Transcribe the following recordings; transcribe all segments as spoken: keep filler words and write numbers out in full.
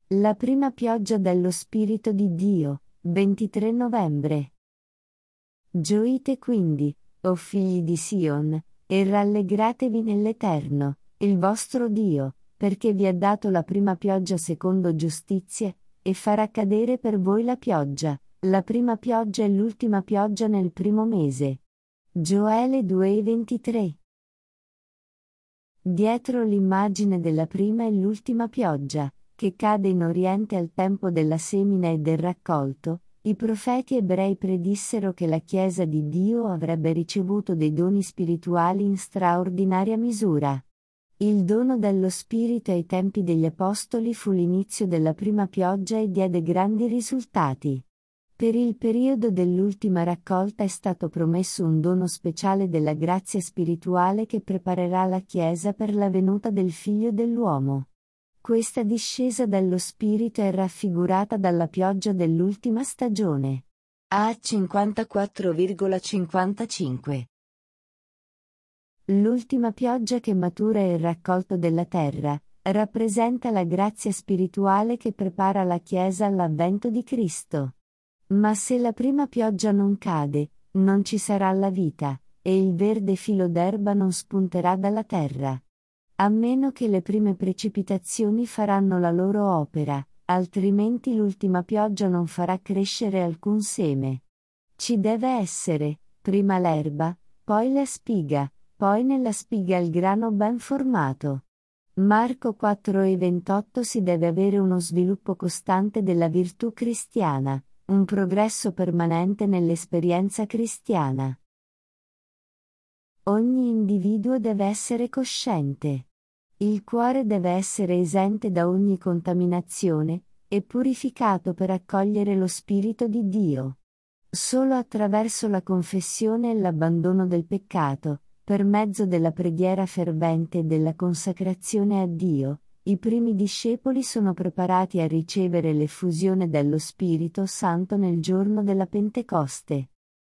La prima pioggia dello Spirito di Dio, ventitré novembre. Gioite quindi, o figli di Sion, e rallegratevi nell'Eterno, il vostro Dio, perché vi ha dato la prima pioggia secondo giustizie, e farà cadere per voi la pioggia, la prima pioggia e l'ultima pioggia nel primo mese. Gioele due ventitré. Dietro l'immagine della prima e l'ultima pioggia, che cade in Oriente al tempo della semina e del raccolto, i profeti ebrei predissero che la Chiesa di Dio avrebbe ricevuto dei doni spirituali in straordinaria misura. Il dono dello Spirito ai tempi degli Apostoli fu l'inizio della prima pioggia e diede grandi risultati. Per il periodo dell'ultima raccolta è stato promesso un dono speciale della grazia spirituale che preparerà la Chiesa per la venuta del Figlio dell'uomo. Questa discesa dello Spirito è raffigurata dalla pioggia dell'ultima stagione. A cinquantaquattro virgola cinquantacinque. L'ultima pioggia che matura il raccolto della terra, rappresenta la grazia spirituale che prepara la Chiesa all'avvento di Cristo. Ma se la prima pioggia non cade, non ci sarà la vita, e il verde filo d'erba non spunterà dalla terra. A meno che le prime precipitazioni faranno la loro opera, altrimenti l'ultima pioggia non farà crescere alcun seme. Ci deve essere, prima l'erba, poi la spiga, poi nella spiga il grano ben formato. Marco quattro e ventotto. Si deve avere uno sviluppo costante della virtù cristiana, un progresso permanente nell'esperienza cristiana. Ogni individuo deve essere cosciente. Il cuore deve essere esente da ogni contaminazione, e purificato per accogliere lo Spirito di Dio. Solo attraverso la confessione e l'abbandono del peccato, per mezzo della preghiera fervente e della consacrazione a Dio, i primi discepoli sono preparati a ricevere l'effusione dello Spirito Santo nel giorno della Pentecoste.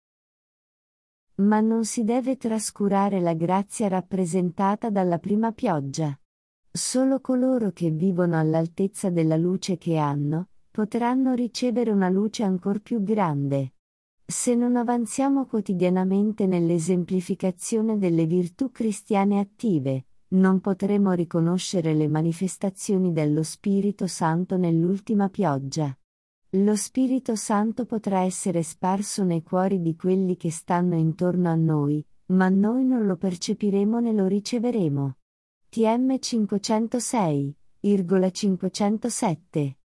Ma non si deve trascurare la grazia rappresentata dalla prima pioggia. Solo coloro che vivono all'altezza della luce che hanno, potranno ricevere una luce ancor più grande. Se non avanziamo quotidianamente nell'esemplificazione delle virtù cristiane attive, non potremo riconoscere le manifestazioni dello Spirito Santo nell'ultima pioggia. Lo Spirito Santo potrà essere sparso nei cuori di quelli che stanno intorno a noi, ma noi non lo percepiremo né lo riceveremo. T M cinquecentosei, cinquecentosette